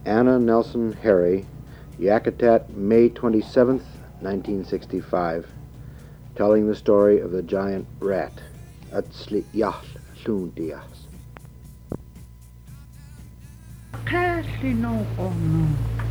Anna Nelson Harry, Yakutat, May 27th, 1965, telling the story of the giant rat. Atsli Yahl Lundias. Käsi no on.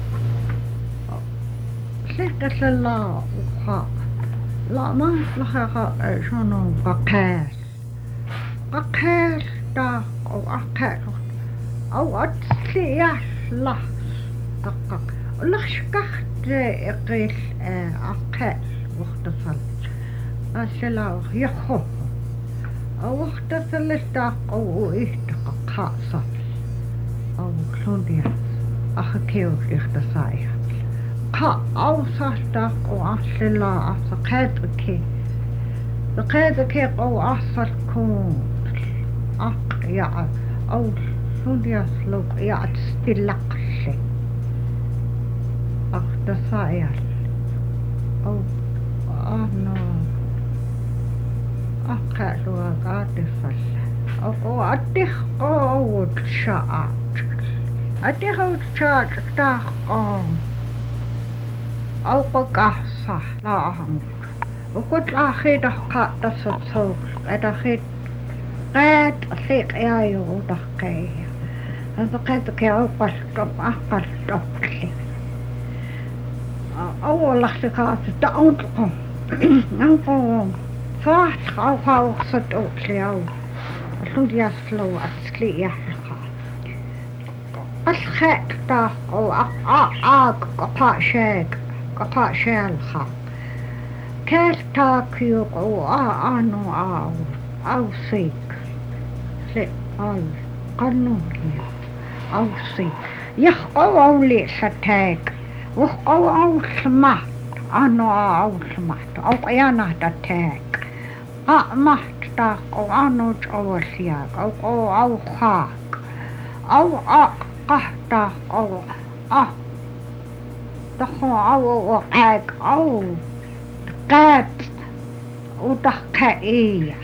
Sitten la uha. La mahlaha sanon pakääs. Pakääs ta o akääs. Au atsi jahla. Takka. Laskahte ekil akääs. Vuhtasal. Asela joho. Au vuhtasal ta o yhtä kaasa. Au lundia. Ahkeus yhtä saia. Ka ausasta o asela asa kätke. Kätke o asal kun. Ak ja au lundia luk ja stillakse. Ahta saia. Au no. Akkalua kaatefalla. Au atihko shaat. Atihko shaat tahkoon. Auko kassa laahan. Ukot laahida kaatassa sou. Edahit käät liikaa juudakkei. Anta kätke aukastom akkastokki. Auolla se kaatetta onko. Onko. Saat kauhaukset uutliau. Lundiaslu atsliä. Askhekta o kapashelha. Kertaakyu o anu au sik. Se al kannulia. Au sik. Ja oli se teek. Au smat. Anu au smat. Au janahda teek. Mahtaa o anu osia. Au haak. Au kahta au taho au äk au käät utakkäiä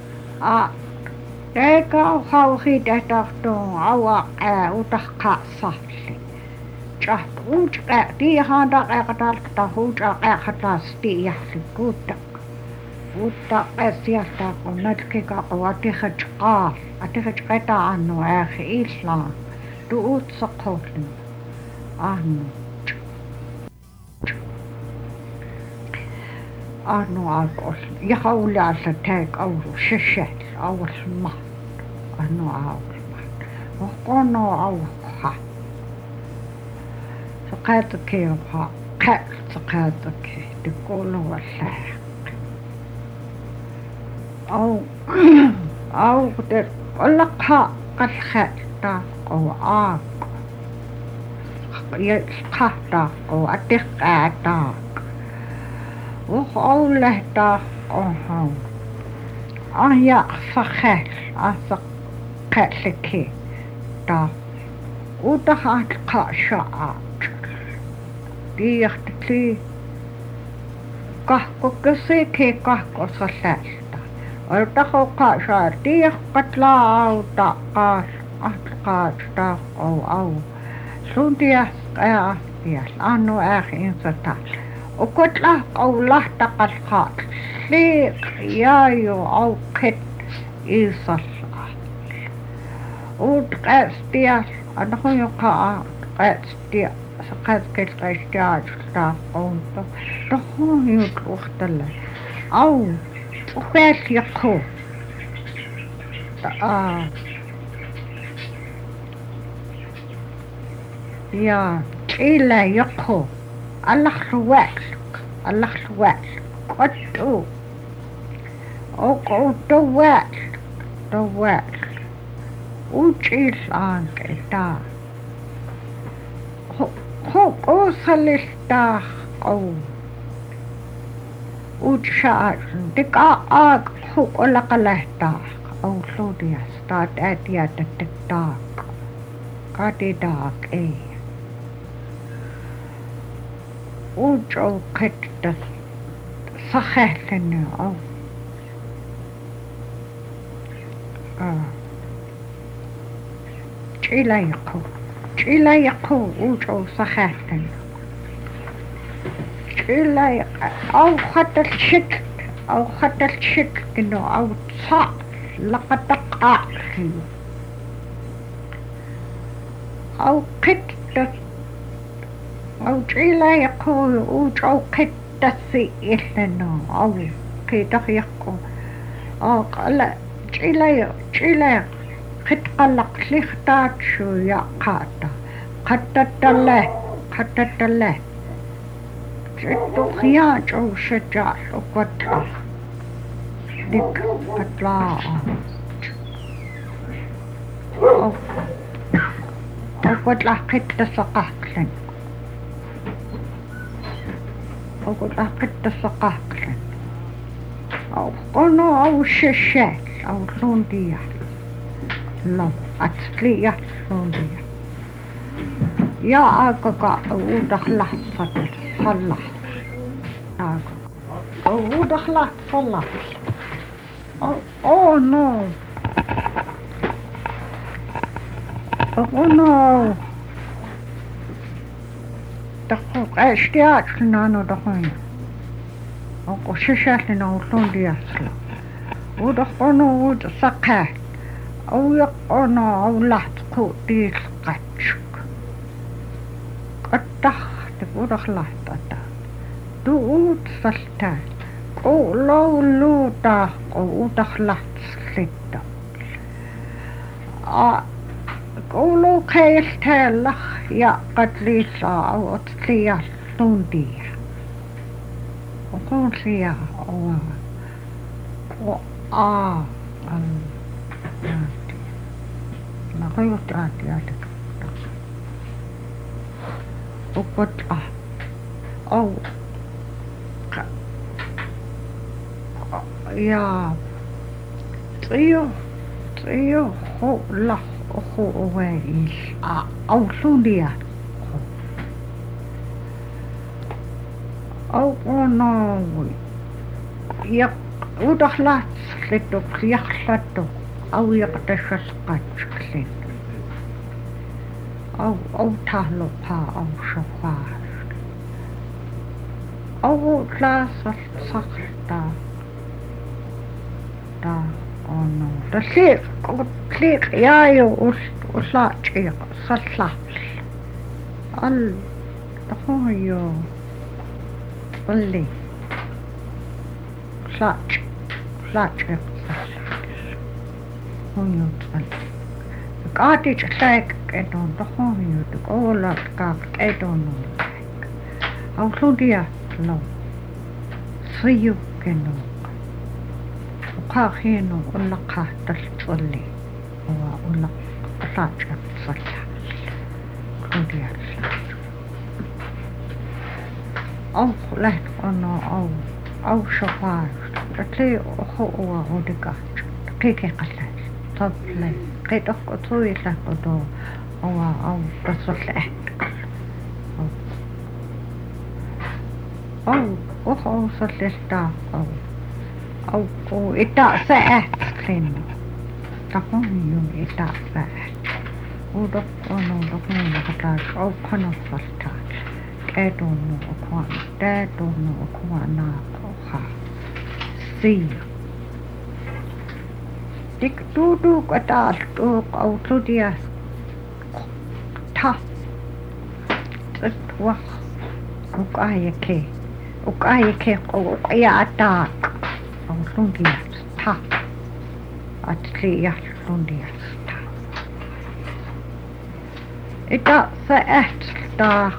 eikä au hauhita tahtoon au utakkaassalli tjat uutkä tiihanda äkatalta huuta äkatasti jähli kuutta äsiasta kun nätkika o atihet keta annu äki islaan du utsakkohlin annu alkol ja haulialta teik auru sesel aulmat annu aulmat kono auha se käytäkee jopa se käytäkee te kolua lääk au te ollakha kalkhetta o aak ja kahta o atikkaata ollehta oho ahja fakhel asa kalleke ta utahat khashaat tiihtli kahko keseke kahko salasta oltaho khasha tiihkatla auta kaasta au suntia ja annu insatal ukotla au lahta kalkhat liik jaajo au khet isal ut qastia anhu joka qastia saqatkel qastia sta onto tohu yut uhtalla au uqas yakho ja illa yakho Allah ruwal qattu o qottu wal uchil anketa ho salista qau utshaat tika aak ho olaqalahta au ludias taat atiata tiktaak katidaak ei ujo ketta sahelene au chilayko إلى يقوج أو صخاتن إلى أو خط الشكل أو خط الشكل إنه أو تصع لقد تقع أو قد أو إلى يقوج أو قد تسيء إنه أو كده يقو أو قال إلى قد قلق لختات شو يقاطع قد تتله جدو خياج أو شجاع وقطع ديك قطع أو قطع قد تسقاقلن أو قطع قد تسقاقلن أو قنو أو ششال أو لوندية لو أتسلية لوندية يا أكاكا ودخلت صلح ودخلت صلح oh no دقوق اشتياج لنا دخوين أو ششات لنا وطلون أصلا ودخونو ودسقات أو يقونو أو لحظكو ديس قدشك قدخت ودخلت دوود سلطان قولو لودا ودخلت سلطان قولو كيل تالخ يا قدليسا أو أتليا لوندية وقول ليا لغيوت آتياتك وقطع أو يا طيو خو لخ خو ويل أو لوندية أو نوي ودخلت سلطك يخلطك أو يقدش سقطك أو تهلقها أو شفاش أو لا سخطة دا أنو تسليق يايو وسلاجي سلاح تخويو قلي سلاجي هويو تسليق قاعدة تلاقي كدون تخويو تقولا تقاق كدون أو لوديا لو سيو كنو وقاخينو ولا قاعدة تصلي ولا سلاجي تصلي لوديا سلاجي أو لهت أنو أو شفاش تلي أخو ودقاج كيكي قلت طب لي قيد أخو طويل لقدو أو تصل لأهد أو أخو صل لستاق أو إتاء ساعات كلينو تقوم يوم إتاء ساعات ودقونو قطاج أو قنو صلتاج كادونو أكوانا أخا سيو ديك دودو قطال دوق أو تودياس تا تتوخ وقايكي قوقيا أتاك أو لوندياس تا أتلياس لوندياس تا إتا سأت داخ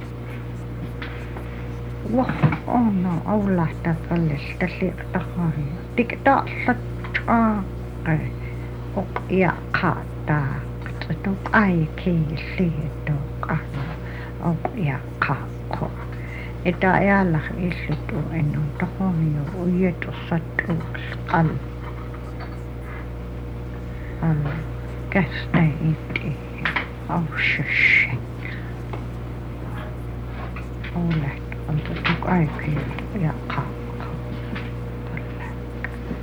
وخ أنا أولا تفلس تسيق تخاري ديك دا ستاق وقيا قاتا تتوق آيكي سيدوق أنا وقيا قاقو إتا يالخ إسلتو إنو تخاري ويتو ستو القلب الكستا إيدي أو ششي أولا أنت تقايكي يا قاق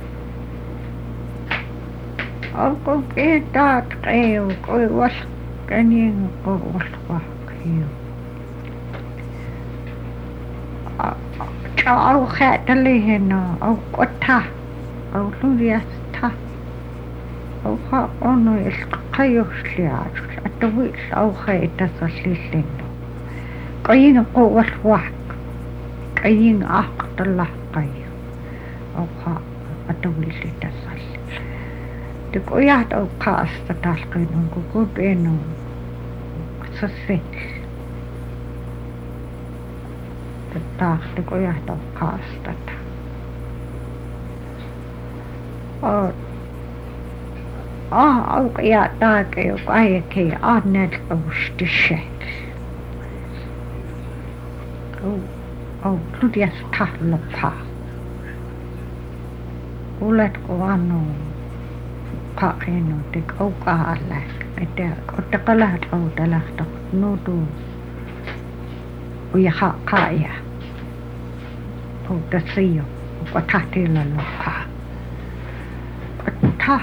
أو كيتات قيو كوي وسط كأني قوة كيو أو خات اللي هنا أو قطة أو لوليستا أو خاقونو القيوش لياجو التويش أو خيت تصليلين قيين قوة واحد قيين عقد الله قيو أو خاق التويش تصل تقويات أو قاس تتالقينو قوقو بينو سسيت تتالقيات أو قاس تتالق أو قيات تاكي وقايكي آنال أوشتشيت أو لودياس تحلقها ولد قوانو قاقينو تك أو قالك إذا كنت قلت أو دلخت نودو ويخا قايا أو تسيو وقتاتي للوقا قتا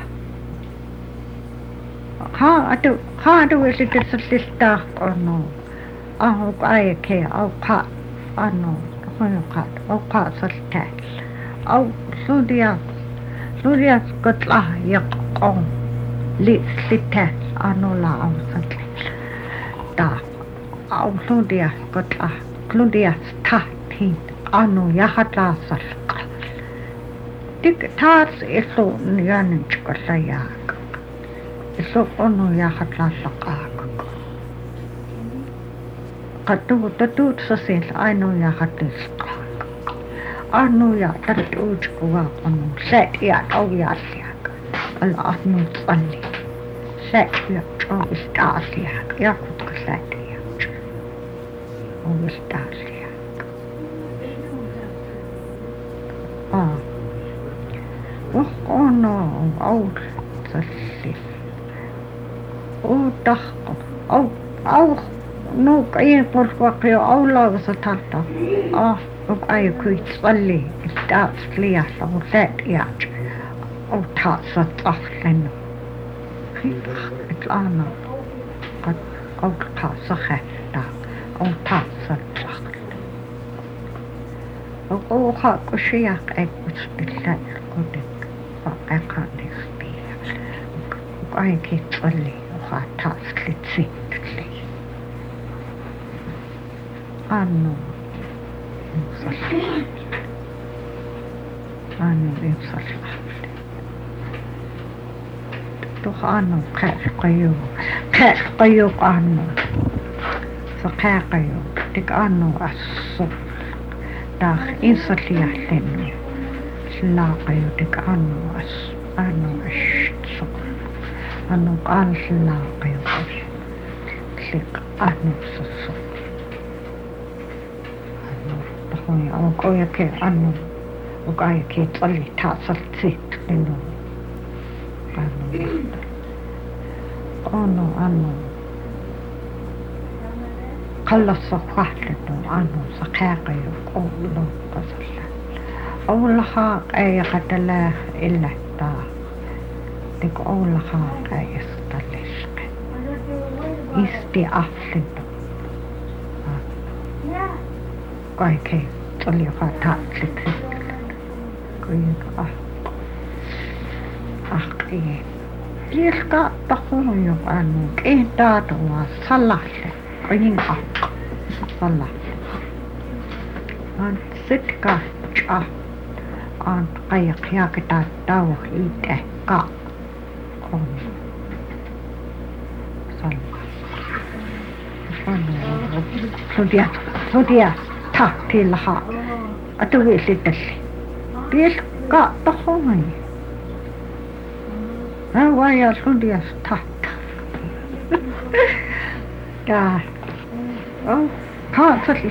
ها أدو يسي تسلستا قنو أو قايكي أو قا أنو أو قا سلتال أو لودياس قطلع يقوم لستات أنو لا أو سلتال دا أو لودياس تحتين أنو يحطا سلقل ديك تاس إسو نيانج قصياك إسو أنو يحطا سلقاك قدو تدود سسيل أنو يحطا سلقاك أنو يحطوج قواق أنو سات أو ياسياك الأنو تصلي سات أو استعسياك ياخد قسات أو استعسياك وقونو أو تصلي أو تخطو أو نوك أي فرقي أو لا ستالتا وقاي كوي تصلي استعسلي أو سات أو تاسط أخلنو إطلانا قد أو تاسخة أو تاسط أخلنو أو خاق شياق أكبس بالله قدك فأقا نخبيها وقاي كي تصلي وخا تاسلي تسيتلي أنو نصلي أنو نصلي أنو خير قيو أنو سقا قيو تك أنو الصف داخ إنصلي أحلنو سلا قيو تك أنو الصف أنو قال سلا قيو تلك أنو الصف أنو تخوني أو قويك أنو وقايك تصلي تاصل تسيت لنو أنو قلص فحلتو أنو سقاقي وقولو قصلا أول خاق أي قتلاه إلا تا تك أول خاق أي استلسك يستي أحلتو قايكي تصلي فاتات لتسيت قايك أخي يلقى تخون يقانو كيه دادو صلاح قين أق صلاح أنت ستكا جا أنت قيق ياكتا داو إيده قا قوم صلاح سوديا تاكتي لها أتوي ستلي بيلقى تخون ويا سوديا ستات يا هاتلي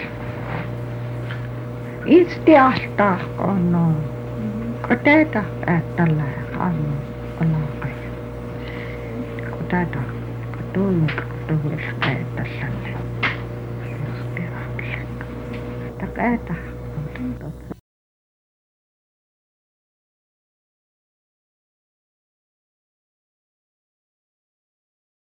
إستياشتا قنو قتاتا أتلا قنو قلاقي قتاتا قدوم قدوش قتلا تقاتا